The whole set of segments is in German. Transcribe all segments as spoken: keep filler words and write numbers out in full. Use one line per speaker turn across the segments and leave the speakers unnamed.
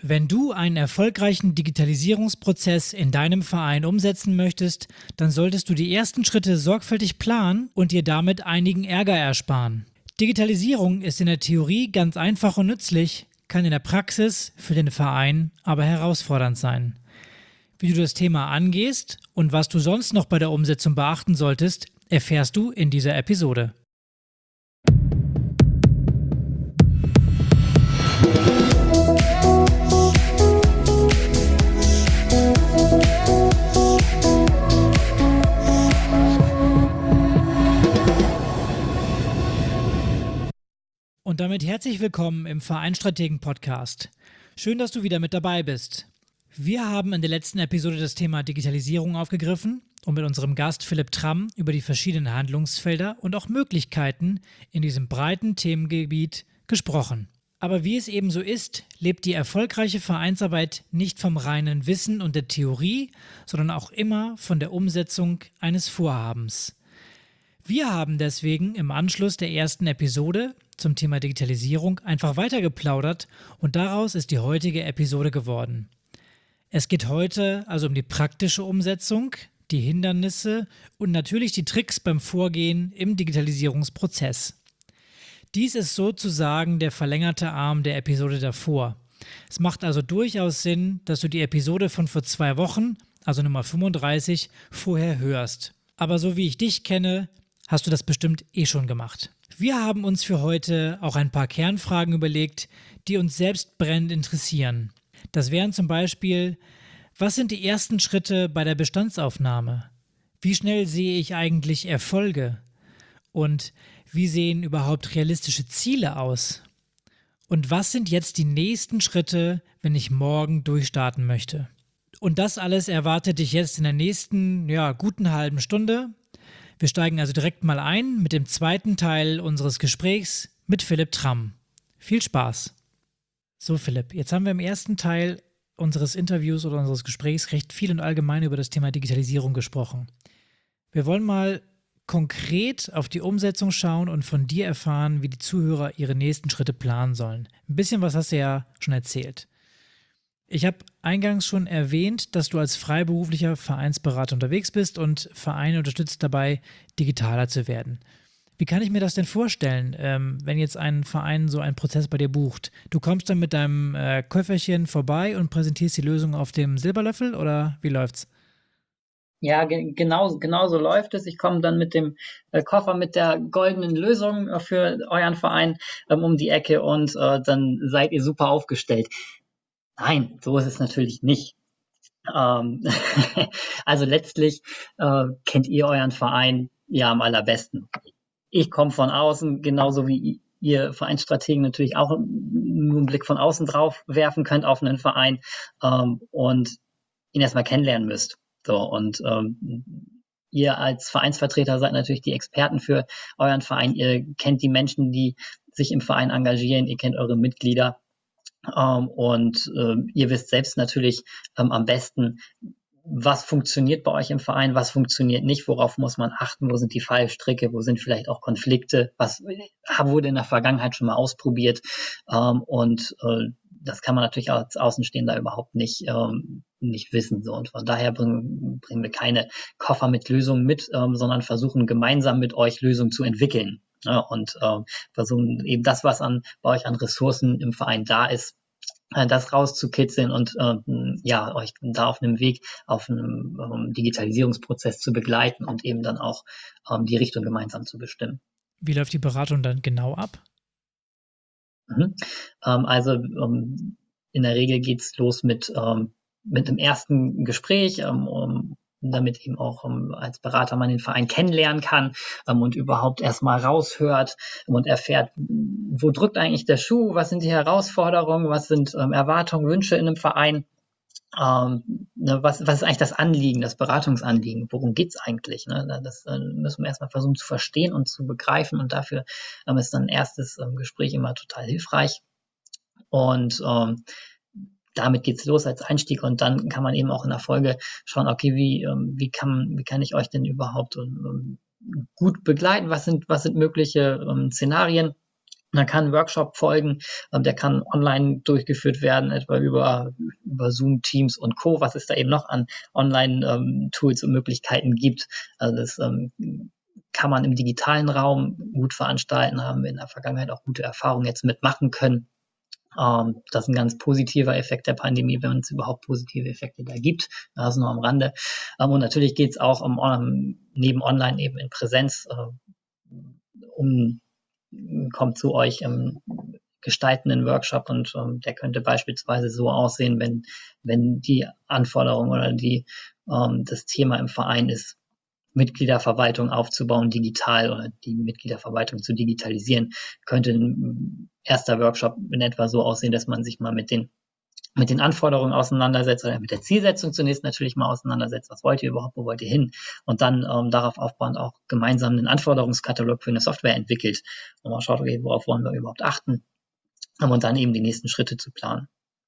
Wenn du einen erfolgreichen Digitalisierungsprozess in deinem Verein umsetzen möchtest, dann solltest du die ersten Schritte sorgfältig planen und dir damit einigen Ärger ersparen. Digitalisierung ist in der Theorie ganz einfach und nützlich, kann in der Praxis für den Verein aber herausfordernd sein. Wie du das Thema angehst und was du sonst noch bei der Umsetzung beachten solltest, erfährst du in dieser Episode. Und damit herzlich willkommen im Vereinstrategen-Podcast. Schön, dass du wieder mit dabei bist. Wir haben in der letzten Episode das Thema Digitalisierung aufgegriffen und mit unserem Gast Philipp Tramm über die verschiedenen Handlungsfelder und auch Möglichkeiten in diesem breiten Themengebiet gesprochen. Aber wie es eben so ist, lebt die erfolgreiche Vereinsarbeit nicht vom reinen Wissen und der Theorie, sondern auch immer von der Umsetzung eines Vorhabens. Wir haben deswegen im Anschluss der ersten Episode zum Thema Digitalisierung einfach weitergeplaudert und daraus ist die heutige Episode geworden. Es geht heute also um die praktische Umsetzung, die Hindernisse und natürlich die Tricks beim Vorgehen im Digitalisierungsprozess. Dies ist sozusagen der verlängerte Arm der Episode davor. Es macht also durchaus Sinn, dass du die Episode von vor zwei Wochen, also Nummer fünfunddreißig, vorher hörst. Aber so wie ich dich kenne, hast du das bestimmt eh schon gemacht. Wir haben uns für heute auch ein paar Kernfragen überlegt, die uns selbst brennend interessieren. Das wären zum Beispiel: Was sind die ersten Schritte bei der Bestandsaufnahme? Wie schnell sehe ich eigentlich Erfolge? Und wie sehen überhaupt realistische Ziele aus? Und was sind jetzt die nächsten Schritte, wenn ich morgen durchstarten möchte? Und das alles erwartet dich jetzt in der nächsten, ja, guten halben Stunde. Wir steigen also direkt mal ein mit dem zweiten Teil unseres Gesprächs mit Philipp Tramm. Viel Spaß! So Philipp, jetzt haben wir im ersten Teil unseres Interviews oder unseres Gesprächs recht viel und allgemein über das Thema Digitalisierung gesprochen. Wir wollen mal konkret auf die Umsetzung schauen und von dir erfahren, wie die Zuhörer ihre nächsten Schritte planen sollen. Ein bisschen was hast du ja schon erzählt. Ich habe eingangs schon erwähnt, dass du als freiberuflicher Vereinsberater unterwegs bist und Vereine unterstützt dabei, digitaler zu werden. Wie kann ich mir das denn vorstellen, ähm, wenn jetzt ein Verein so einen Prozess bei dir bucht? Du kommst dann mit deinem äh, Köfferchen vorbei und präsentierst die Lösung auf dem Silberlöffel oder wie läuft's?
Ja, ge- genau, genau so läuft es. Ich komme dann mit dem äh, Koffer mit der goldenen Lösung äh, für euren Verein ähm, um die Ecke und äh, dann seid ihr super aufgestellt. Nein, so ist es natürlich nicht. Ähm, also letztlich äh, kennt ihr euren Verein ja am allerbesten. Ich komme von außen, genauso wie ihr Vereinsstrategen natürlich auch nur einen Blick von außen drauf werfen könnt auf einen Verein ähm, und ihn erstmal kennenlernen müsst. So, und ähm, ihr als Vereinsvertreter seid natürlich die Experten für euren Verein. Ihr kennt die Menschen, die sich im Verein engagieren. Ihr kennt eure Mitglieder. Ähm, und ähm, ihr wisst selbst natürlich ähm, am besten, was funktioniert bei euch im Verein, was funktioniert nicht, worauf muss man achten, wo sind die Fallstricke, wo sind vielleicht auch Konflikte, was wurde in der Vergangenheit schon mal ausprobiert. Ähm, und äh, das kann man natürlich als Außenstehender überhaupt nicht, ähm, nicht wissen. So. Und von daher bringen, bringen wir keine Koffer mit Lösungen mit, ähm, sondern versuchen gemeinsam mit euch Lösungen zu entwickeln. Ja, und ähm, versuchen eben das, was an, bei euch an Ressourcen im Verein da ist, das rauszukitzeln und ähm, ja, euch da auf einem Weg, auf einem ähm, Digitalisierungsprozess zu begleiten und eben dann auch ähm, die Richtung gemeinsam zu bestimmen.
Wie läuft die Beratung dann genau ab?
Mhm. Ähm, also ähm, in der Regel geht's los mit, ähm, mit dem ersten Gespräch, ähm, um, damit eben auch um, als Berater man den Verein kennenlernen kann ähm, und überhaupt erstmal raushört und erfährt, wo drückt eigentlich der Schuh, was sind die Herausforderungen, was sind ähm, Erwartungen, Wünsche in einem Verein. Ähm, ne, was, was ist eigentlich das Anliegen, das Beratungsanliegen? Worum geht's eigentlich? Ne? Das äh, müssen wir erstmal versuchen zu verstehen und zu begreifen und dafür ähm, ist dann ein erstes ähm, Gespräch immer total hilfreich. Und ähm, damit geht's los als Einstieg und dann kann man eben auch in der Folge schauen, okay, wie, ähm, wie, kann, wie kann ich euch denn überhaupt ähm, gut begleiten? Was sind, was sind mögliche ähm, Szenarien? Da kann ein Workshop folgen, ähm, der kann online durchgeführt werden, etwa über, über Zoom, Teams und Co., was es da eben noch an Online-Tools ähm, und Möglichkeiten gibt. Also das ähm, kann man im digitalen Raum gut veranstalten, haben wir in der Vergangenheit auch gute Erfahrungen jetzt mitmachen können. Ähm, das ist ein ganz positiver Effekt der Pandemie, wenn es überhaupt positive Effekte da gibt. Das ist nur am Rande. Ähm, und natürlich geht es auch um, um, neben Online eben in Präsenz äh, um kommt zu euch ähm, gestalten einen Workshop und ähm, der könnte beispielsweise so aussehen, wenn, wenn die Anforderung oder die, ähm, das Thema im Verein ist, Mitgliederverwaltung aufzubauen digital oder die Mitgliederverwaltung zu digitalisieren, könnte ein erster Workshop in etwa so aussehen, dass man sich mal mit den mit den Anforderungen auseinandersetzt oder mit der Zielsetzung zunächst natürlich mal auseinandersetzt. Was wollt ihr überhaupt, wo wollt ihr hin? Und dann ähm, darauf aufbauend auch gemeinsam einen Anforderungskatalog für eine Software entwickelt und mal schaut, okay, worauf wollen wir überhaupt achten? Und dann eben die nächsten Schritte zu planen.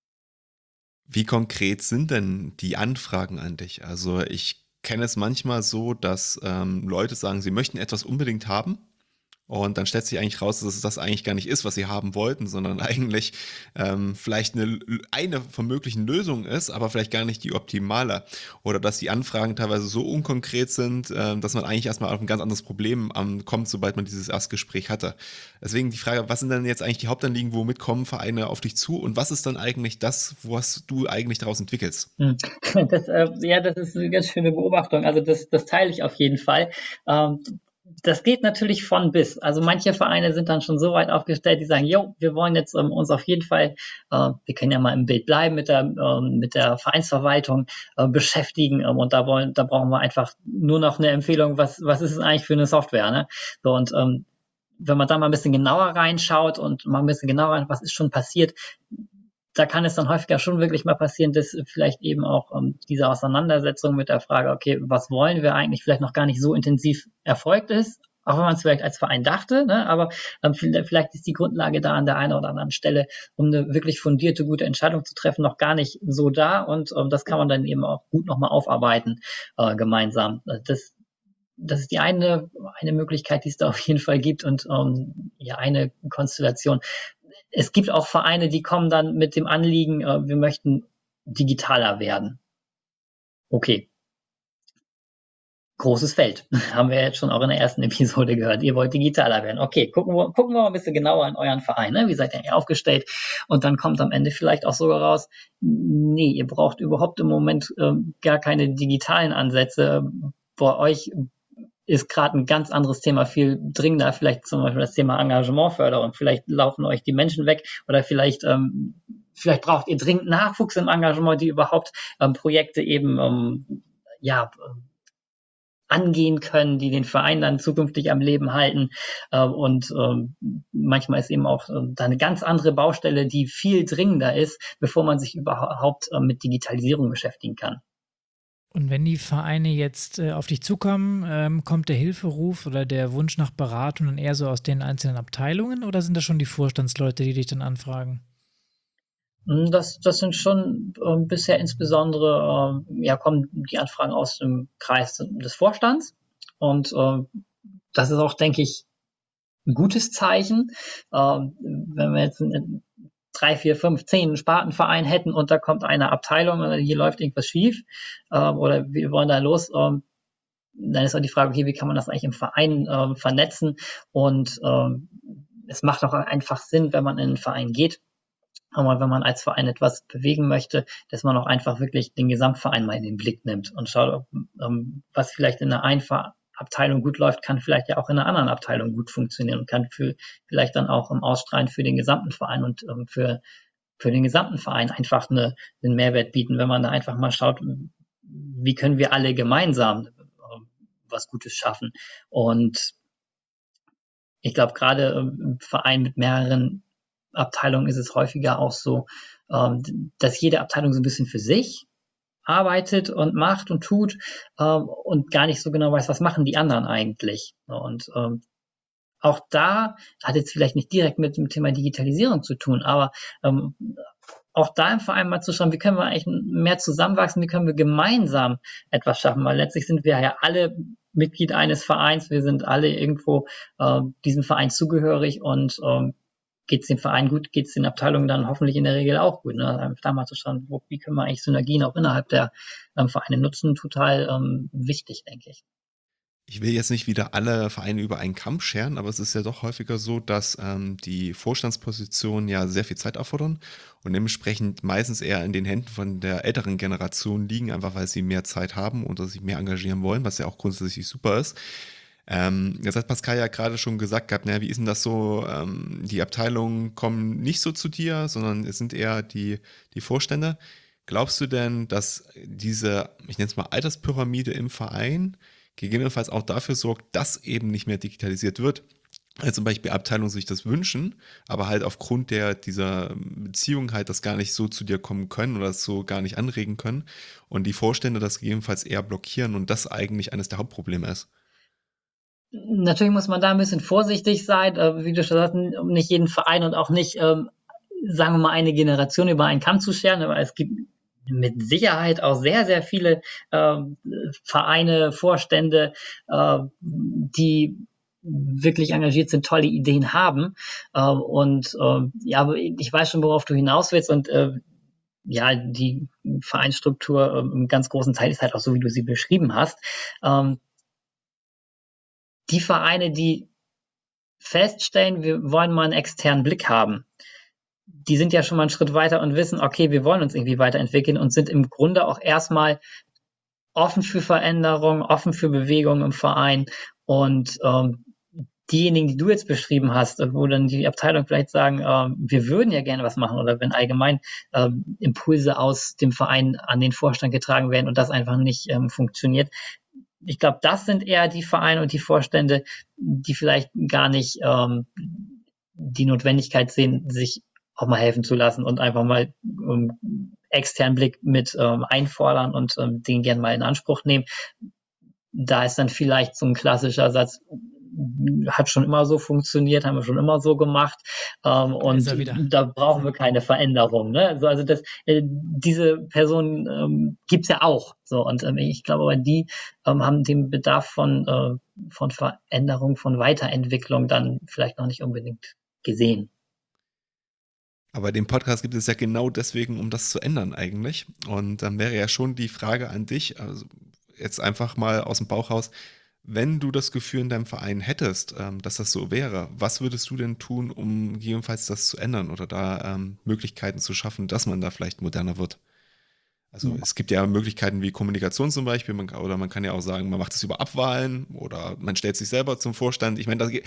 Wie konkret sind denn die Anfragen an dich? Also ich kenne es manchmal so, dass ähm, Leute sagen, sie möchten etwas unbedingt haben. Und dann stellt sich eigentlich raus, dass es das eigentlich gar nicht ist, was sie haben wollten, sondern eigentlich ähm, vielleicht eine, eine von möglichen Lösungen ist, aber vielleicht gar nicht die optimale. Oder dass die Anfragen teilweise so unkonkret sind, äh, dass man eigentlich erstmal auf ein ganz anderes Problem ähm, kommt, sobald man dieses Erstgespräch hatte. Deswegen die Frage, was sind denn jetzt eigentlich die Hauptanliegen, womit kommen Vereine auf dich zu und was ist dann eigentlich das, was du eigentlich daraus entwickelst?
Das, äh, ja, das ist eine ganz schöne Beobachtung. Also das, das teile ich auf jeden Fall. Ähm, das geht natürlich von bis. Also manche Vereine sind dann schon so weit aufgestellt, die sagen, jo, wir wollen jetzt ähm, uns auf jeden Fall, äh, wir können ja mal im Bild bleiben, mit der, ähm, mit der Vereinsverwaltung äh, beschäftigen. Ähm, und da wollen, da brauchen wir einfach nur noch eine Empfehlung, was, was ist es eigentlich für eine Software, ne? So, und ähm, wenn man da mal ein bisschen genauer reinschaut und mal ein bisschen genauer rein, was ist schon passiert, da kann es dann häufiger schon wirklich mal passieren, dass vielleicht eben auch ähm, diese Auseinandersetzung mit der Frage, okay, was wollen wir eigentlich, vielleicht noch gar nicht so intensiv erfolgt ist, auch wenn man es vielleicht als Verein dachte, ne? Aber ähm, vielleicht ist die Grundlage da an der einen oder anderen Stelle, um eine wirklich fundierte, gute Entscheidung zu treffen, noch gar nicht so da und ähm, das kann man dann eben auch gut nochmal aufarbeiten äh, gemeinsam. Das, das ist die eine, eine Möglichkeit, die es da auf jeden Fall gibt und ähm, ja, eine Konstellation. Es gibt auch Vereine, die kommen dann mit dem Anliegen, äh, wir möchten digitaler werden. Okay. Großes Feld. Haben wir jetzt schon auch in der ersten Episode gehört. Ihr wollt digitaler werden. Okay, gucken wir, gucken wir mal ein bisschen genauer in euren Verein. Ne? Wie seid ihr hier aufgestellt? Und dann kommt am Ende vielleicht auch sogar raus, nee, ihr braucht überhaupt im Moment äh, gar keine digitalen Ansätze. Bei euch ist gerade ein ganz anderes Thema viel dringender, vielleicht zum Beispiel das Thema Engagementförderung. Vielleicht laufen euch die Menschen weg oder vielleicht, ähm, vielleicht braucht ihr dringend Nachwuchs im Engagement, die überhaupt ähm, Projekte eben ähm, ja, angehen können, die den Verein dann zukünftig am Leben halten. Äh, und ähm, manchmal ist eben auch äh, da eine ganz andere Baustelle, die viel dringender ist, bevor man sich überhaupt äh, mit Digitalisierung beschäftigen kann.
Und wenn die Vereine jetzt äh, auf dich zukommen, ähm, kommt der Hilferuf oder der Wunsch nach Beratung dann eher so aus den einzelnen Abteilungen oder sind das schon die Vorstandsleute, die dich dann anfragen?
Das, das sind schon äh, bisher insbesondere, äh, ja, kommen die Anfragen aus dem Kreis des Vorstands. Und äh, das ist auch, denke ich, ein gutes Zeichen. Äh, wenn wir jetzt einen drei, vier, fünf, zehn Spartenverein hätten und da kommt eine Abteilung oder hier läuft irgendwas schief äh, oder wir wollen da los, äh, dann ist auch die Frage, okay, wie kann man das eigentlich im Verein äh, vernetzen? Und äh, es macht auch einfach Sinn, wenn man in einen Verein geht, aber wenn man als Verein etwas bewegen möchte, dass man auch einfach wirklich den Gesamtverein mal in den Blick nimmt und schaut, ob, ähm, was vielleicht in einer einen Abteilung gut läuft, kann vielleicht ja auch in einer anderen Abteilung gut funktionieren und kann für, vielleicht dann auch im Ausstrahlen für den gesamten Verein und ähm, für, für den gesamten Verein einfach eine, einen Mehrwert bieten, wenn man da einfach mal schaut, wie können wir alle gemeinsam äh, was Gutes schaffen. Und ich glaube, gerade im Verein mit mehreren Abteilungen ist es häufiger auch so, ähm, dass jede Abteilung so ein bisschen für sich arbeitet und macht und tut ähm, und gar nicht so genau weiß, was machen die anderen eigentlich. Und ähm, auch da hat jetzt vielleicht nicht direkt mit dem Thema Digitalisierung zu tun, aber ähm, auch da im Verein mal zu schauen, wie können wir eigentlich mehr zusammenwachsen, wie können wir gemeinsam etwas schaffen, weil letztlich sind wir ja alle Mitglied eines Vereins, wir sind alle irgendwo äh, diesem Verein zugehörig und ähm, geht es dem Verein gut, geht es den Abteilungen dann hoffentlich in der Regel auch gut. Ne? Einfach da mal zu schauen, wo, wie können wir eigentlich Synergien auch innerhalb der ähm, Vereine nutzen, total ähm, wichtig, denke ich.
Ich will jetzt nicht wieder alle Vereine über einen Kamm scheren, aber es ist ja doch häufiger so, dass ähm, die Vorstandspositionen ja sehr viel Zeit erfordern und dementsprechend meistens eher in den Händen von der älteren Generation liegen, einfach weil sie mehr Zeit haben und sich mehr engagieren wollen, was ja auch grundsätzlich super ist. Ähm, jetzt hat Pascal ja gerade schon gesagt gehabt, naja, wie ist denn das so, ähm, die Abteilungen kommen nicht so zu dir, sondern es sind eher die, die Vorstände. Glaubst du denn, dass diese, ich nenne es mal Alterspyramide im Verein, gegebenenfalls auch dafür sorgt, dass eben nicht mehr digitalisiert wird? Weil zum Beispiel Abteilungen sich das wünschen, aber halt aufgrund der, dieser Beziehung halt das gar nicht so zu dir kommen können oder das so gar nicht anregen können und die Vorstände das gegebenenfalls eher blockieren und das eigentlich eines der Hauptprobleme ist.
Natürlich muss man da ein bisschen vorsichtig sein, äh, wie du schon sagst, um nicht jeden Verein und auch nicht, ähm, sagen wir mal, eine Generation über einen Kamm zu scheren, aber es gibt mit Sicherheit auch sehr, sehr viele äh, Vereine, Vorstände, äh, die wirklich engagiert sind, tolle Ideen haben. Äh, und äh, ja, aber ich weiß schon, worauf du hinaus willst und äh, ja, die Vereinsstruktur äh, im ganz großen Teil ist halt auch so, wie du sie beschrieben hast. Ähm, die Vereine, die feststellen, wir wollen mal einen externen Blick haben, die sind ja schon mal einen Schritt weiter und wissen, okay, wir wollen uns irgendwie weiterentwickeln und sind im Grunde auch erstmal offen für Veränderung, offen für Bewegung im Verein. Und ähm, diejenigen, die du jetzt beschrieben hast, wo dann die Abteilung vielleicht sagen, äh, wir würden ja gerne was machen oder wenn allgemein äh, Impulse aus dem Verein an den Vorstand getragen werden und das einfach nicht ähm, funktioniert. Ich glaube, das sind eher die Vereine und die Vorstände, die vielleicht gar nicht ähm, die Notwendigkeit sehen, sich auch mal helfen zu lassen und einfach mal ähm, externen Blick mit ähm, einfordern und ähm, den gerne mal in Anspruch nehmen. Da ist dann vielleicht so ein klassischer Satz, hat schon immer so funktioniert, haben wir schon immer so gemacht ähm, und da brauchen wir keine Veränderung. Ne? Also, also das, äh, diese Person ähm, gibt's ja auch. So und ähm, ich glaube, aber die ähm, haben den Bedarf von äh, von Veränderung, von Weiterentwicklung dann vielleicht noch nicht unbedingt gesehen.
Aber den Podcast gibt es ja genau deswegen, um das zu ändern eigentlich. Und dann wäre ja schon die Frage an dich, also jetzt einfach mal aus dem Bauch raus, wenn du das Gefühl in deinem Verein hättest, ähm, dass das so wäre, was würdest du denn tun, um gegebenenfalls das zu ändern oder da ähm, Möglichkeiten zu schaffen, dass man da vielleicht moderner wird? Also ja. Es gibt ja Möglichkeiten wie Kommunikation zum Beispiel, man, oder man kann ja auch sagen, man macht es über Abwahlen oder man stellt sich selber zum Vorstand. Ich meine, das,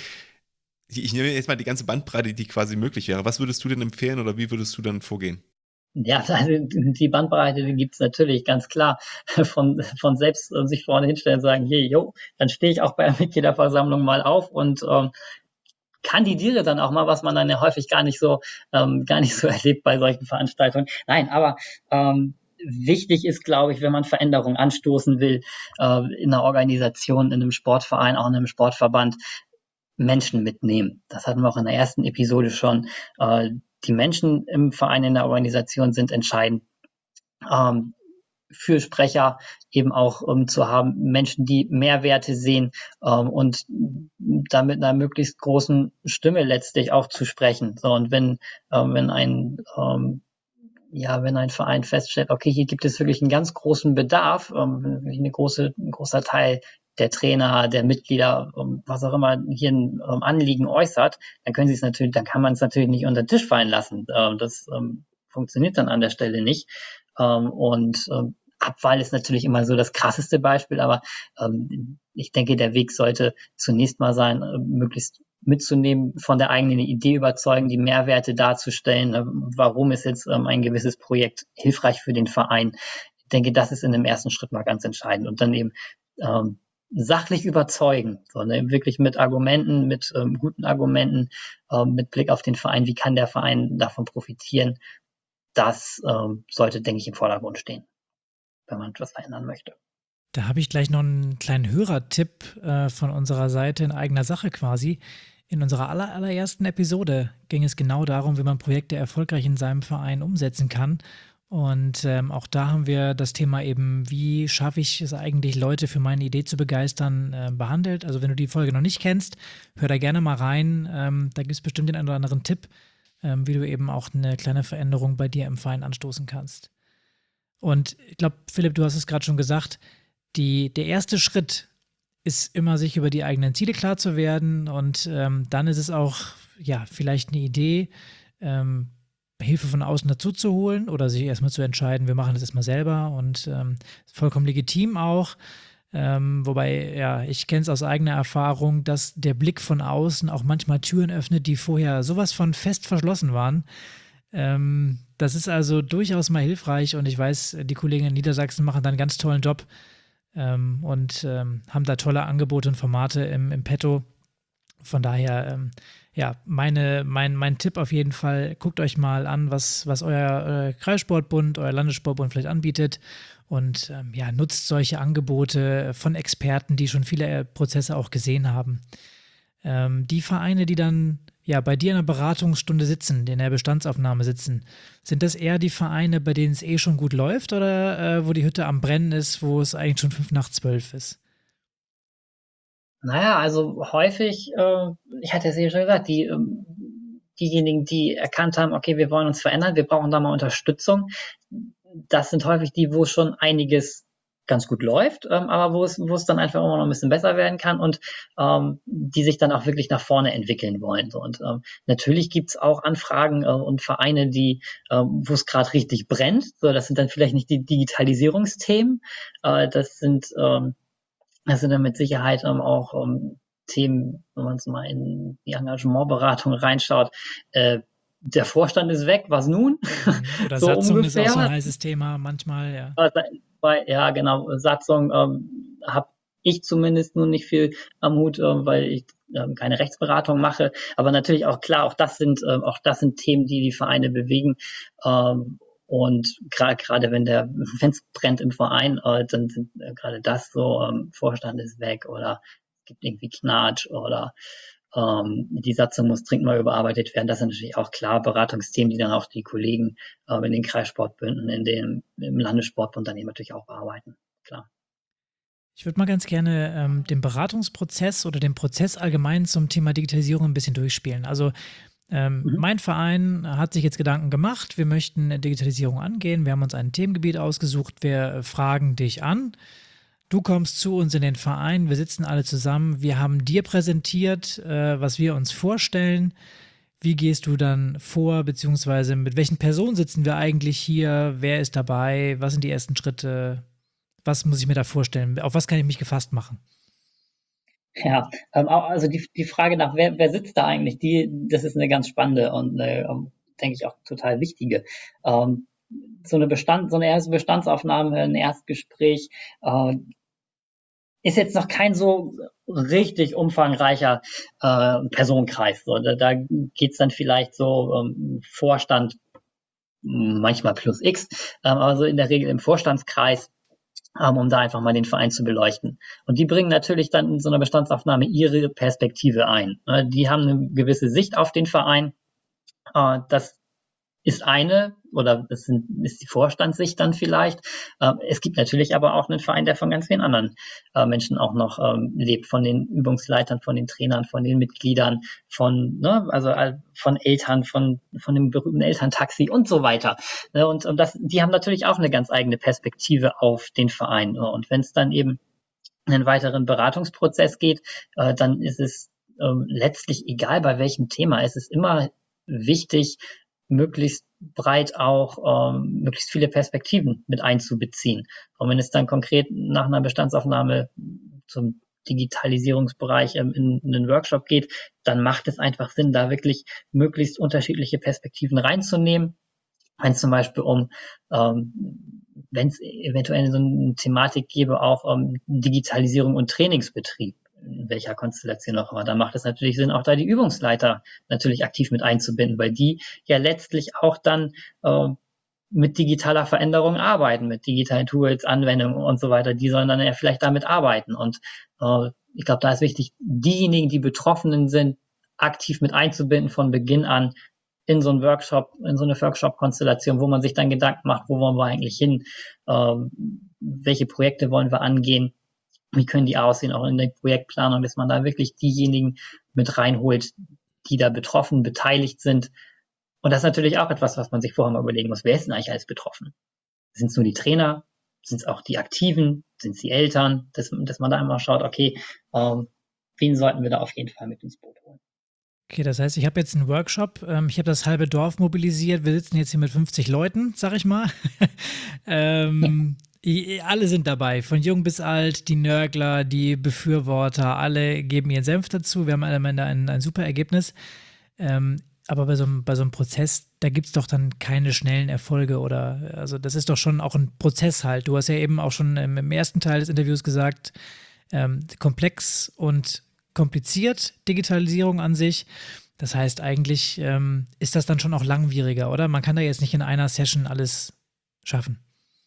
ich nehme jetzt mal die ganze Bandbreite, die quasi möglich wäre. Was würdest du denn empfehlen oder wie würdest du dann vorgehen?
Ja, also die Bandbreite, die gibt's natürlich ganz klar. Von, von selbst äh, sich vorne hinstellen und sagen, je, jo, dann stehe ich auch bei der Mitgliederversammlung mal auf und ähm, kandidiere dann auch mal, was man dann ja häufig gar nicht so, ähm, gar nicht so erlebt bei solchen Veranstaltungen. Nein, aber ähm, wichtig ist, glaube ich, wenn man Veränderungen anstoßen will, äh, in einer Organisation, in einem Sportverein, auch in einem Sportverband, Menschen mitnehmen. Das hatten wir auch in der ersten Episode schon. Äh, die Menschen im Verein, in der Organisation sind entscheidend. Ähm, Fürsprecher eben auch um zu haben, Menschen, die Mehrwerte sehen ähm, und da mit einer möglichst großen Stimme letztlich auch zu sprechen. So, und wenn, ähm, wenn ein ähm, ja, wenn ein Verein feststellt, okay, hier gibt es wirklich einen ganz großen Bedarf, ähm, eine große, ein großer Teil der Trainer, der Mitglieder, was auch immer hier ein ähm, Anliegen äußert, dann können sie es natürlich, dann kann man es natürlich nicht unter den Tisch fallen lassen. Ähm, das ähm, funktioniert dann an der Stelle nicht. Ähm, und ähm, Abwahl ist natürlich immer so das krasseste Beispiel, aber ähm, ich denke, der Weg sollte zunächst mal sein, äh, möglichst mitzunehmen, von der eigenen Idee überzeugen, die Mehrwerte darzustellen, äh, warum ist jetzt ähm, ein gewisses Projekt hilfreich für den Verein. Ich denke, das ist in dem ersten Schritt mal ganz entscheidend und dann eben ähm, sachlich überzeugen, sondern wirklich mit Argumenten, mit ähm, guten Argumenten, ähm, mit Blick auf den Verein, wie kann der Verein davon profitieren, das ähm, sollte, denke ich, im Vordergrund stehen, wenn man etwas verändern möchte.
Da habe ich gleich noch einen kleinen Hörertipp äh, von unserer Seite in eigener Sache quasi. In unserer aller, allerersten Episode ging es genau darum, wie man Projekte erfolgreich in seinem Verein umsetzen kann. Und ähm, auch da haben wir das Thema eben, wie schaffe ich es eigentlich, Leute für meine Idee zu begeistern, äh, behandelt. Also wenn du die Folge noch nicht kennst, hör da gerne mal rein. Ähm, da gibt es bestimmt den einen oder anderen Tipp. ähm, wie du eben auch eine kleine Veränderung bei dir im Verein anstoßen kannst. Und ich glaube, Philipp, du hast es gerade schon gesagt, die, der erste Schritt ist immer, sich über die eigenen Ziele klar zu werden, und ähm, dann ist es auch, ja, vielleicht eine Idee, ähm, Hilfe von außen dazu zu holen oder sich erstmal zu entscheiden, wir machen das erstmal selber, und ähm, vollkommen legitim auch. Ähm, wobei, ja, ich kenne es aus eigener Erfahrung, dass der Blick von außen auch manchmal Türen öffnet, die vorher sowas von fest verschlossen waren. Ähm, das ist also durchaus mal hilfreich, und ich weiß, die Kollegen in Niedersachsen machen da einen ganz tollen Job, ähm, und ähm, haben da tolle Angebote und Formate im, im Petto. Von daher, ähm, ja, meine, mein, mein Tipp auf jeden Fall, guckt euch mal an, was, was euer äh, Kreissportbund, euer Landessportbund vielleicht anbietet, und ähm, ja, nutzt solche Angebote von Experten, die schon viele äh, Prozesse auch gesehen haben. Ähm, die Vereine, die dann ja bei dir in der Beratungsstunde sitzen, die in der Bestandsaufnahme sitzen, sind das eher die Vereine, bei denen es eh schon gut läuft, oder äh, wo die Hütte am Brennen ist, wo es eigentlich schon fünf nach zwölf ist?
Naja, also häufig, äh, ich hatte es ja schon gesagt, die, ähm, diejenigen, die erkannt haben, okay, wir wollen uns verändern, wir brauchen da mal Unterstützung, das sind häufig die, wo schon einiges ganz gut läuft, ähm, aber wo es, wo es dann einfach immer noch ein bisschen besser werden kann, und ähm, die sich dann auch wirklich nach vorne entwickeln wollen. So. Und ähm, natürlich gibt's auch Anfragen äh, und Vereine, die, ähm, wo es gerade richtig brennt. So, das sind dann vielleicht nicht die Digitalisierungsthemen, äh, das sind ähm, das sind dann mit Sicherheit ähm, auch ähm, Themen, wenn man es mal in die Engagementberatung reinschaut. Äh, der Vorstand ist weg, was nun?
Mhm. Oder
So
Satzung ist auch so ein
ungefähr.
heißes Thema manchmal, ja.
Bei, ja, genau, Satzung ähm, habe ich zumindest nun nicht viel am Hut, äh, weil ich ähm, keine Rechtsberatung mache. Aber natürlich auch klar, auch das sind ähm, auch das sind Themen, die die Vereine bewegen. Ähm, und gerade gerade wenn der wenn es brennt im Verein, äh, dann sind äh, gerade das so, ähm, Vorstand ist weg, oder es gibt irgendwie Knatsch, oder ähm, die Satzung muss dringend mal überarbeitet werden. Das sind natürlich auch klar Beratungsthemen, die dann auch die Kollegen ähm, in den Kreissportbünden, in dem, im Landessportbund dann eben natürlich auch bearbeiten. Klar.
Ich würde mal ganz gerne ähm, den Beratungsprozess oder den Prozess allgemein zum Thema Digitalisierung ein bisschen durchspielen. Also ähm,
Mhm.
mein Verein hat sich jetzt Gedanken gemacht, wir möchten Digitalisierung angehen, wir haben uns ein Themengebiet ausgesucht, wir fragen dich an. Du kommst zu uns in den Verein, wir sitzen alle zusammen, wir haben dir präsentiert, äh, was wir uns vorstellen. Wie gehst du dann vor, beziehungsweise mit welchen Personen sitzen wir eigentlich hier? Wer ist dabei? Was sind die ersten Schritte? Was muss ich mir da vorstellen? Auf was kann ich mich gefasst machen?
Ja, ähm, also die, die Frage nach, wer, wer sitzt da eigentlich, die, das ist eine ganz spannende und eine, ähm, denke ich, auch total wichtige. Ähm, so eine Bestand, so eine erste Bestandsaufnahme, ein Erstgespräch, äh, ist jetzt noch kein so richtig umfangreicher äh, Personenkreis. So, da, da geht's dann vielleicht so ähm, Vorstand, manchmal plus X, ähm, aber so in der Regel im Vorstandskreis, ähm, um da einfach mal den Verein zu beleuchten. Und die bringen natürlich dann in so einer Bestandsaufnahme ihre Perspektive ein. Ne? Die haben eine gewisse Sicht auf den Verein. Äh, das ist eine, oder das sind, ist die Vorstandssicht dann vielleicht. Ähm, es gibt natürlich aber auch einen Verein, der von ganz vielen anderen äh, Menschen auch noch ähm, lebt, von den Übungsleitern, von den Trainern, von den Mitgliedern, von, ne, also äh, von Eltern, von, von dem berühmten Elterntaxi und so weiter. Ne, und und das, die haben natürlich auch eine ganz eigene Perspektive auf den Verein. Und wenn es dann eben einen weiteren Beratungsprozess geht, äh, dann ist es ähm, letztlich egal, bei welchem Thema. Es ist immer wichtig, möglichst breit auch ähm, möglichst viele Perspektiven mit einzubeziehen. Und wenn es dann konkret nach einer Bestandsaufnahme zum Digitalisierungsbereich ähm, in, in einen Workshop geht, dann macht es einfach Sinn, da wirklich möglichst unterschiedliche Perspektiven reinzunehmen. Wenn es zum Beispiel um, ähm, wenn es eventuell so eine Thematik gäbe, auch um Digitalisierung und Trainingsbetrieb, in welcher Konstellation auch immer, da macht es natürlich Sinn, auch da die Übungsleiter natürlich aktiv mit einzubinden, weil die ja letztlich auch dann äh, mit digitaler Veränderung arbeiten, mit digitalen Tools, Anwendungen und so weiter, die sollen dann ja vielleicht damit arbeiten. Und äh, ich glaube, da ist wichtig, diejenigen, die Betroffenen sind, aktiv mit einzubinden von Beginn an in so einen Workshop, in so eine Workshop-Konstellation, wo man sich dann Gedanken macht, wo wollen wir eigentlich hin, ähm, welche Projekte wollen wir angehen, wie können die aussehen, auch in der Projektplanung, dass man da wirklich diejenigen mit reinholt, die da betroffen, beteiligt sind, Und das ist natürlich auch etwas, was man sich vorher mal überlegen muss. Wer ist denn eigentlich alles betroffen? Sind es nur die Trainer? Sind es auch die Aktiven? Sind es die Eltern? Dass, dass man da einmal schaut, okay, ähm, wen sollten wir da auf jeden Fall mit ins Boot holen?
Okay, das heißt, ich habe jetzt einen Workshop, ähm, ich habe das halbe Dorf mobilisiert, wir sitzen jetzt hier mit fünfzig Leuten, sag ich mal. ähm, i- alle sind dabei, von jung bis alt, die Nörgler, die Befürworter, alle geben ihren Senf dazu. Wir haben am Ende ein, ein super Ergebnis. Ähm, aber bei so, einem, bei so einem Prozess, da gibt es doch dann keine schnellen Erfolge oder, also das ist doch schon auch ein Prozess halt. Du hast ja eben auch schon im, im ersten Teil des Interviews gesagt, ähm, komplex und kompliziert, Digitalisierung an sich. Das heißt, eigentlich ähm, ist das dann schon auch langwieriger, oder? Man kann da jetzt nicht in einer Session alles schaffen.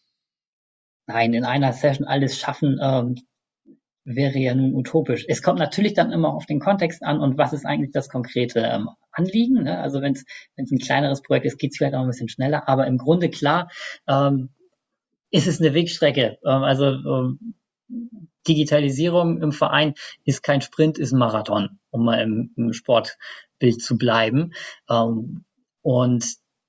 Nein, in einer Session alles schaffen, ähm, wäre ja nun utopisch. Es kommt natürlich dann immer auf den Kontext an und was ist eigentlich das konkrete ähm, Anliegen. Ne? Also wenn es ein kleineres Projekt ist, geht es vielleicht auch ein bisschen schneller, aber im Grunde klar ähm, ist es eine Wegstrecke. Ähm, also ähm, Digitalisierung im Verein ist kein Sprint, ist ein Marathon, um mal im, im Sportbild zu bleiben. Ähm, und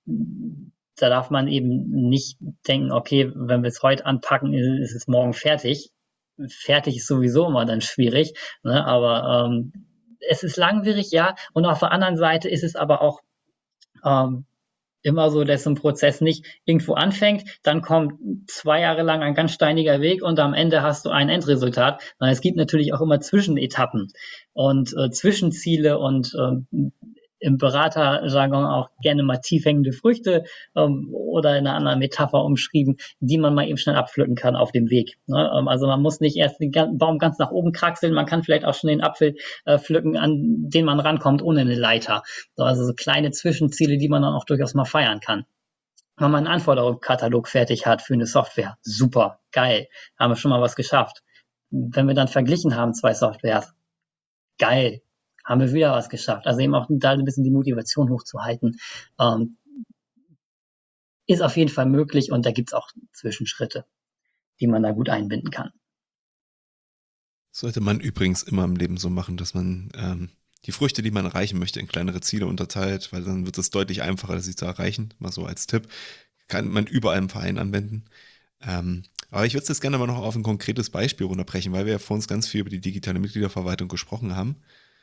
da darf man eben nicht denken, okay, wenn wir es heute anpacken, ist es morgen fertig. Fertig ist sowieso immer dann schwierig, ne? Aber ähm, es ist langwierig, ja. Und auf der anderen Seite ist es aber auch ähm, immer so, dass ein Prozess nicht irgendwo anfängt, dann kommt zwei Jahre lang ein ganz steiniger Weg und am Ende hast du ein Endresultat. Es gibt natürlich auch immer Zwischenetappen und äh, Zwischenziele und äh, im Beraterjargon auch gerne mal tief hängende Früchte ähm, oder in einer anderen Metapher umschrieben, die man mal eben schnell abpflücken kann auf dem Weg. Ne? Ähm, also man muss nicht erst den Baum ganz nach oben kraxeln, man kann vielleicht auch schon den Apfel äh, pflücken, an den man rankommt, ohne eine Leiter. So, also so kleine Zwischenziele, die man dann auch durchaus mal feiern kann. Wenn man einen Anforderungskatalog fertig hat für eine Software, super, geil, haben wir schon mal was geschafft. Wenn wir dann verglichen haben, zwei Softwares, geil, haben wir wieder was geschafft. Also eben auch da ein bisschen die Motivation hochzuhalten, ähm, ist auf jeden Fall möglich und da gibt es auch Zwischenschritte, die man da gut einbinden kann.
Sollte man übrigens immer im Leben so machen, dass man ähm, die Früchte, die man erreichen möchte, in kleinere Ziele unterteilt, weil dann wird es deutlich einfacher, sie zu erreichen. Mal so als Tipp. Kann man überall im Verein anwenden. Ähm, aber ich würde es jetzt gerne mal noch auf ein konkretes Beispiel runterbrechen, weil wir ja vor uns ganz viel über die digitale Mitgliederverwaltung gesprochen haben.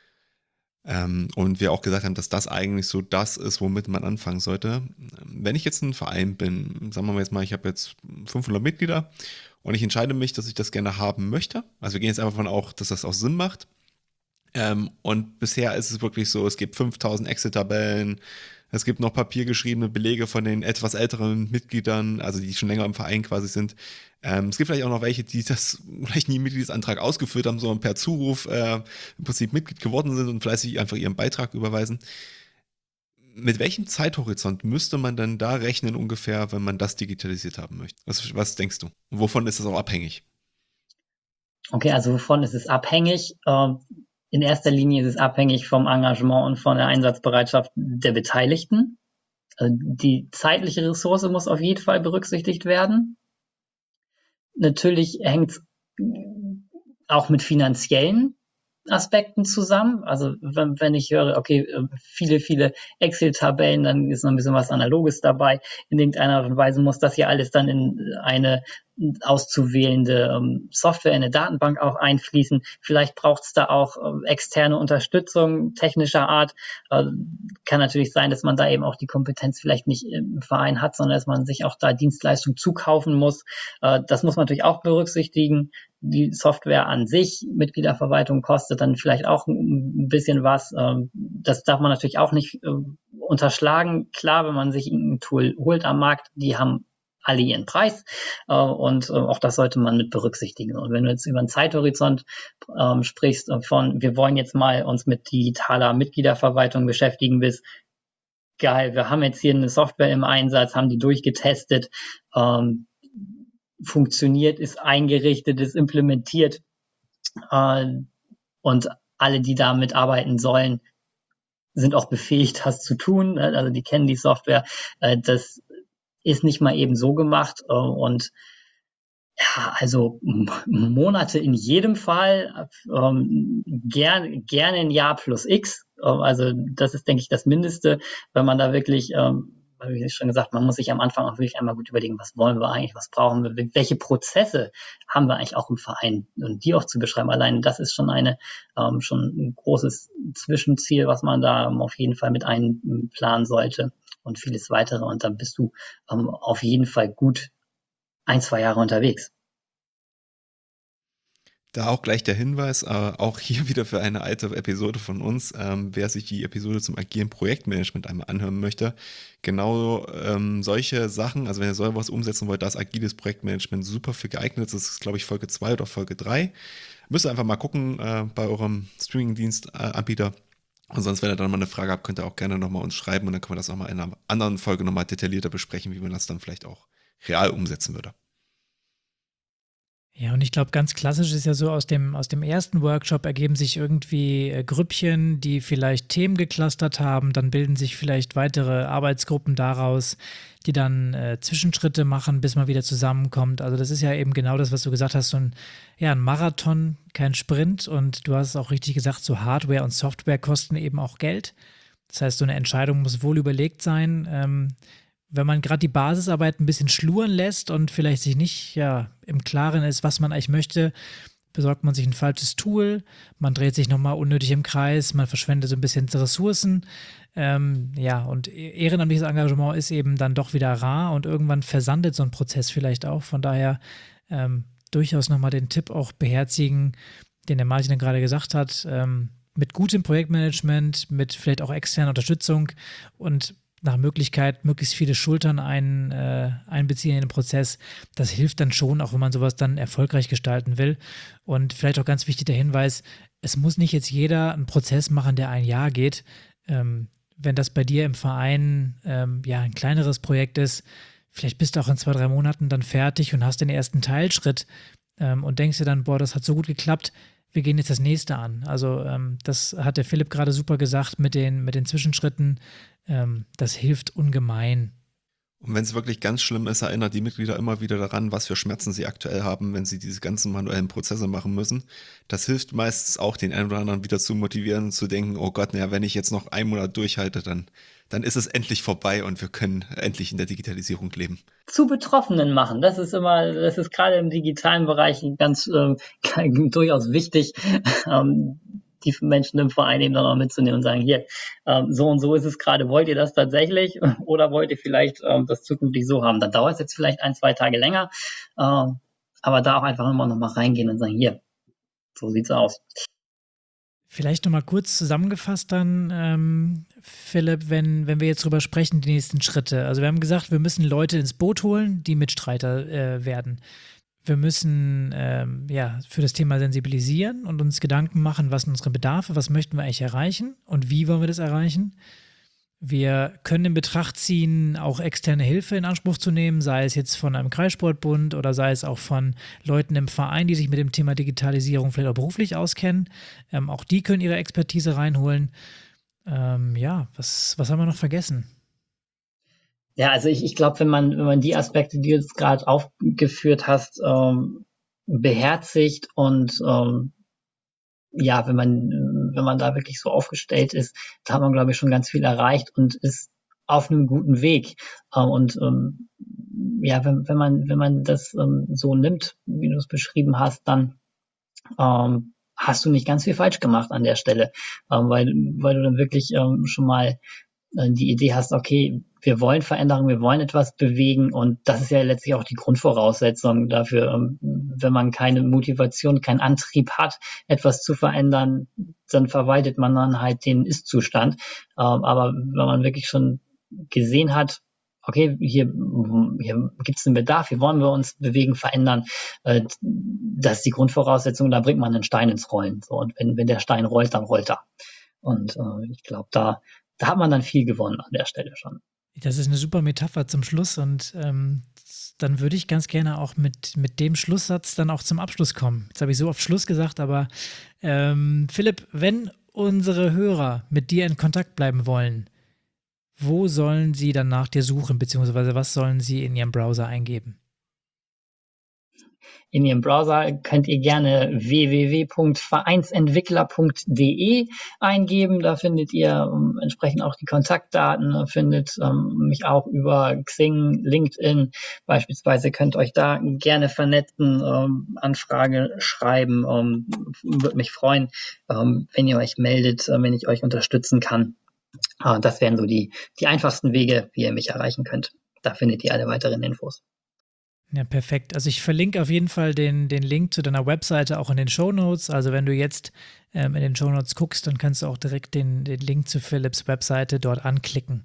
Ähm, und wir auch gesagt haben, dass das eigentlich so das ist, womit man anfangen sollte. Wenn ich jetzt ein Verein bin, sagen wir mal jetzt mal, ich habe jetzt fünfhundert Mitglieder und ich entscheide mich, dass ich das gerne haben möchte. Also wir gehen jetzt einfach davon auch, dass das auch Sinn macht. Ähm, und bisher ist es wirklich so, es gibt fünftausend Excel-Tabellen, es gibt noch papiergeschriebene Belege von den etwas älteren Mitgliedern, also die schon länger im Verein quasi sind. Ähm, es gibt vielleicht auch noch welche, die das vielleicht nie Mitgliedsantrag ausgeführt haben, sondern per Zuruf äh, im Prinzip Mitglied geworden sind und fleißig einfach ihren Beitrag überweisen. Mit welchem Zeithorizont müsste man denn da rechnen ungefähr, wenn man das digitalisiert haben möchte? Was, was denkst du? Und wovon ist das auch abhängig?
Okay, also wovon ist es abhängig? Ähm, in erster Linie ist es abhängig vom Engagement und von der Einsatzbereitschaft der Beteiligten. Also die zeitliche Ressource muss auf jeden Fall berücksichtigt werden. Natürlich hängt es auch mit finanziellen Aspekten zusammen. Also wenn, wenn ich höre, okay, viele, viele Excel-Tabellen, dann ist noch ein bisschen was Analoges dabei. In irgendeiner Art und Weise muss das ja alles dann in eine auszuwählende ähm, Software, in eine Datenbank auch einfließen. Vielleicht braucht es da auch äh, externe Unterstützung technischer Art. Äh, kann natürlich sein, dass man da eben auch die Kompetenz vielleicht nicht im Verein hat, sondern dass man sich auch da Dienstleistungen zukaufen muss. Äh, das muss man natürlich auch berücksichtigen. Die Software an sich, Mitgliederverwaltung, kostet dann vielleicht auch ein bisschen was. Äh, das darf man natürlich auch nicht äh, unterschlagen. Klar, wenn man sich ein Tool holt am Markt, die haben alle ihren Preis äh, und äh, auch das sollte man mit berücksichtigen. Und wenn du jetzt über einen Zeithorizont ähm, sprichst äh, von, wir wollen jetzt mal uns mit digitaler Mitgliederverwaltung beschäftigen, bis geil, wir haben jetzt hier eine Software im Einsatz, haben die durchgetestet, ähm, funktioniert, ist eingerichtet, ist implementiert äh, und alle, die damit arbeiten sollen, sind auch befähigt, das zu tun. Also die kennen die Software. Äh, das ist nicht mal eben so gemacht äh, und ja, also Monate in jedem Fall, ähm, gern, gerne ein Jahr plus X, Also das ist, denke ich, das Mindeste, wenn man da wirklich, ähm, wie schon gesagt, man muss sich am Anfang auch wirklich einmal gut überlegen, was wollen wir eigentlich, was brauchen wir, welche Prozesse haben wir eigentlich auch im Verein und die auch zu beschreiben. Allein das ist schon eine ähm, schon ein großes Zwischenziel, was man da ähm, auf jeden Fall mit einplanen sollte und vieles weitere. Und dann bist du ähm, auf jeden Fall gut ein, zwei Jahre unterwegs.
Da auch gleich der Hinweis, äh, auch hier wieder für eine alte Episode von uns, ähm, wer sich die Episode zum agilen Projektmanagement einmal anhören möchte. Genau ähm, solche Sachen, also wenn ihr sowas umsetzen wollt, da ist agiles Projektmanagement super für geeignet. Das ist, glaube ich, Folge zwei oder Folge drei. Müsst ihr einfach mal gucken äh, bei eurem Streamingdienst-Anbieter. Und sonst, wenn ihr dann mal eine Frage habt, könnt ihr auch gerne nochmal uns schreiben und dann können wir das auch mal in einer anderen Folge nochmal detaillierter besprechen, wie man das dann vielleicht auch real umsetzen würde.
Ja, und ich glaube, ganz klassisch ist ja so, aus dem, aus dem ersten Workshop ergeben sich irgendwie äh, Grüppchen, die vielleicht Themen geclustert haben, dann bilden sich vielleicht weitere Arbeitsgruppen daraus, die dann äh, Zwischenschritte machen, bis man wieder zusammenkommt. Also das ist ja eben genau das, was du gesagt hast, so ein, ja, ein Marathon, kein Sprint, und du hast es auch richtig gesagt, so Hardware und Software kosten eben auch Geld. Das heißt, so eine Entscheidung muss wohl überlegt sein. Ähm, wenn man gerade die Basisarbeit ein bisschen schluren lässt und vielleicht sich nicht ja, im Klaren ist, was man eigentlich möchte, besorgt man sich ein falsches Tool, man dreht sich nochmal unnötig im Kreis, man verschwendet so ein bisschen Ressourcen. Ähm, ja, und ehrenamtliches Engagement ist eben dann doch wieder rar und irgendwann versandet so ein Prozess vielleicht auch. Von daher ähm, durchaus nochmal den Tipp auch beherzigen, den der Martin dann gerade gesagt hat, ähm, mit gutem Projektmanagement, mit vielleicht auch externer Unterstützung und nach Möglichkeit möglichst viele Schultern ein, äh, einbeziehen in den Prozess. Das hilft dann schon, auch wenn man sowas dann erfolgreich gestalten will. Und vielleicht auch ganz wichtig der Hinweis, es muss nicht jetzt jeder einen Prozess machen, der ein Jahr geht. Ähm, wenn das bei dir im Verein ähm, ja ein kleineres Projekt ist, vielleicht bist du auch in zwei, drei Monaten dann fertig und hast den ersten Teilschritt ähm, und denkst dir dann, boah, das hat so gut geklappt, wir gehen jetzt das nächste an. Also ähm, das hat der Philipp gerade super gesagt mit den, mit den Zwischenschritten. Ähm, das hilft ungemein.
Und wenn es wirklich ganz schlimm ist, erinnert die Mitglieder immer wieder daran, was für Schmerzen sie aktuell haben, wenn sie diese ganzen manuellen Prozesse machen müssen. Das hilft meistens auch, den einen oder anderen wieder zu motivieren und zu denken, oh Gott, naja, wenn ich jetzt noch einen Monat durchhalte, dann, dann ist es endlich vorbei und wir können endlich in der Digitalisierung leben.
Zu Betroffenen machen, das ist immer, das ist gerade im digitalen Bereich ganz äh, durchaus wichtig, ähm, die Menschen im Verein eben dann auch mitzunehmen und sagen, hier, ähm, so und so ist es gerade, wollt ihr das tatsächlich oder wollt ihr vielleicht ähm, das zukünftig so haben? Dann dauert es jetzt vielleicht ein, zwei Tage länger, ähm, aber da auch einfach immer noch mal reingehen und sagen, hier, so sieht's aus.
Vielleicht nochmal kurz zusammengefasst dann, ähm, Philipp, wenn, wenn wir jetzt drüber sprechen, die nächsten Schritte. Also wir haben gesagt, wir müssen Leute ins Boot holen, die Mitstreiter äh, werden. Wir müssen ähm, ja, für das Thema sensibilisieren und uns Gedanken machen, was sind unsere Bedarfe, was möchten wir eigentlich erreichen und wie wollen wir das erreichen. Wir können in Betracht ziehen, auch externe Hilfe in Anspruch zu nehmen, sei es jetzt von einem Kreissportbund oder sei es auch von Leuten im Verein, die sich mit dem Thema Digitalisierung vielleicht auch beruflich auskennen. Ähm, auch die können ihre Expertise reinholen. Ähm, ja, was, was haben wir noch vergessen?
Ja, also ich, ich glaube, wenn man, wenn man die Aspekte, die du jetzt gerade aufgeführt hast, ähm, beherzigt und ähm, ja, wenn man, wenn man da wirklich so aufgestellt ist, da hat man, glaube ich, schon ganz viel erreicht und ist auf einem guten Weg. Äh, und ähm, ja, wenn, wenn man, wenn man das ähm, so nimmt, wie du es beschrieben hast, dann ähm, hast du nicht ganz viel falsch gemacht an der Stelle, ähm, weil, weil du dann wirklich ähm, schon mal die Idee hast, okay, wir wollen Veränderung, wir wollen etwas bewegen und das ist ja letztlich auch die Grundvoraussetzung dafür. Wenn man keine Motivation, keinen Antrieb hat, etwas zu verändern, dann verwaltet man dann halt den Ist-Zustand. Aber wenn man wirklich schon gesehen hat, okay, hier, hier gibt es einen Bedarf, hier wollen wir uns bewegen, verändern, das ist die Grundvoraussetzung, da bringt man einen Stein ins Rollen. So, und wenn, wenn der Stein rollt, dann rollt er. Und äh, ich glaube, da Da hat man dann viel gewonnen an der Stelle schon.
Das ist eine super Metapher zum Schluss und ähm, dann würde ich ganz gerne auch mit, mit dem Schlusssatz dann auch zum Abschluss kommen. Jetzt habe ich so oft Schluss gesagt, aber ähm, Philipp, wenn unsere Hörer mit dir in Kontakt bleiben wollen, wo sollen sie dann nach dir suchen, beziehungsweise was sollen sie in ihrem Browser eingeben?
in Ihrem Browser könnt ihr gerne w w w punkt vereinsentwickler punkt d e eingeben. Da findet ihr ähm, entsprechend auch die Kontaktdaten, findet ähm, mich auch über Xing, LinkedIn beispielsweise. Könnt euch da gerne vernetzen, ähm, Anfrage schreiben. Ähm, würde mich freuen, ähm, wenn ihr euch meldet, äh, wenn ich euch unterstützen kann. Äh, das wären so die, die einfachsten Wege, wie ihr mich erreichen könnt. Da findet ihr alle weiteren Infos.
Ja, perfekt. Also ich verlinke auf jeden Fall den, den Link zu deiner Webseite auch in den Shownotes. Also wenn du jetzt ähm, in den Shownotes guckst, dann kannst du auch direkt den, den Link zu Philipps Webseite dort anklicken.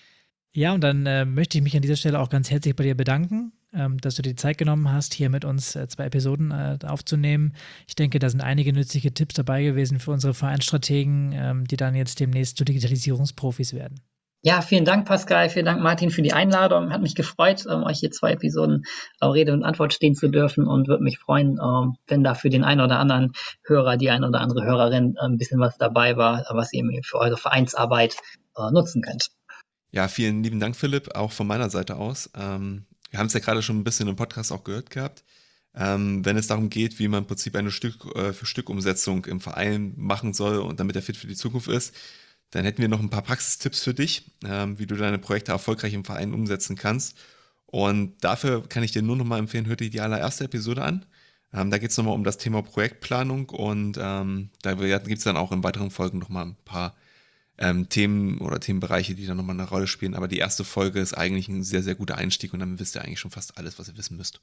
Ja, und dann äh, möchte ich mich an dieser Stelle auch ganz herzlich bei dir bedanken, ähm, dass du dir die Zeit genommen hast, hier mit uns äh, zwei Episoden äh, aufzunehmen. Ich denke, da sind einige nützliche Tipps dabei gewesen für unsere Vereinsstrategen, ähm, die dann jetzt demnächst zu Digitalisierungsprofis werden.
Ja, vielen Dank, Pascal. Vielen Dank, Martin, für die Einladung. Hat mich gefreut, ähm, euch hier zwei Episoden äh, Rede und Antwort stehen zu dürfen und würde mich freuen, ähm, wenn da für den einen oder anderen Hörer, die eine oder andere Hörerin äh, ein bisschen was dabei war, was ihr eben für eure Vereinsarbeit äh, nutzen könnt.
Ja, vielen lieben Dank, Philipp, auch von meiner Seite aus. Ähm, wir haben es ja gerade schon ein bisschen im Podcast auch gehört gehabt. Ähm, wenn es darum geht, wie man im Prinzip eine Stück äh, für Stück-Umsetzung im Verein machen soll und damit er fit für die Zukunft ist, dann hätten wir noch ein paar Praxistipps für dich, ähm, wie du deine Projekte erfolgreich im Verein umsetzen kannst. Und dafür kann ich dir nur noch mal empfehlen, hör dir die allererste Episode an. Ähm, da geht es nochmal um das Thema Projektplanung und ähm, da gibt es dann auch in weiteren Folgen nochmal ein paar ähm, Themen oder Themenbereiche, die dann nochmal eine Rolle spielen. Aber die erste Folge ist eigentlich ein sehr, sehr guter Einstieg und dann wisst ihr eigentlich schon fast alles, was ihr wissen müsst.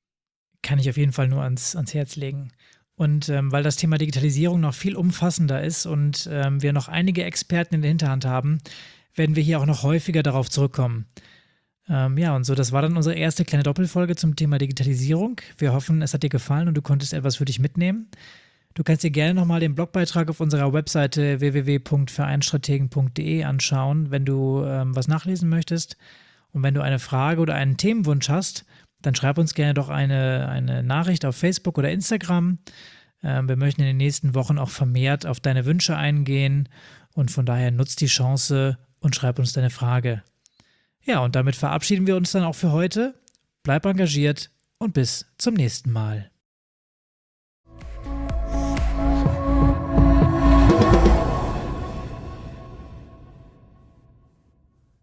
Kann ich auf jeden Fall nur ans, ans Herz legen. Und ähm, weil das Thema Digitalisierung noch viel umfassender ist und ähm, wir noch einige Experten in der Hinterhand haben, werden wir hier auch noch häufiger darauf zurückkommen. Ähm, ja, und so, das war dann unsere erste kleine Doppelfolge zum Thema Digitalisierung. Wir hoffen, es hat dir gefallen und du konntest etwas für dich mitnehmen. Du kannst dir gerne nochmal den Blogbeitrag auf unserer Webseite w w w punkt vereinsstrategen punkt d e anschauen, wenn du ähm, was nachlesen möchtest. Und wenn du eine Frage oder einen Themenwunsch hast, dann schreib uns gerne doch eine, eine Nachricht auf Facebook oder Instagram. Ähm, wir möchten in den nächsten Wochen auch vermehrt auf deine Wünsche eingehen und von daher nutzt die Chance und schreib uns deine Frage. Ja, und damit verabschieden wir uns dann auch für heute. Bleib engagiert und bis zum nächsten Mal.